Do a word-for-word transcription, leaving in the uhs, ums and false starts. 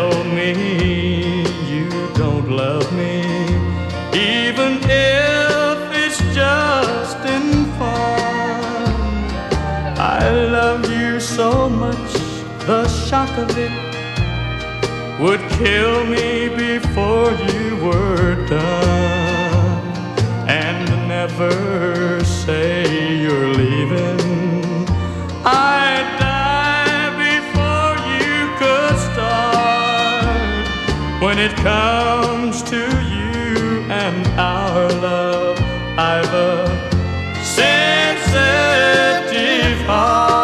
tell me you don't love me, even if it's just in fun. I love you so much, the shock of it would kill me before you were done. And never say you're leaving, I'd die before you could start. When it comes to you and our love, I've a sensitive heart.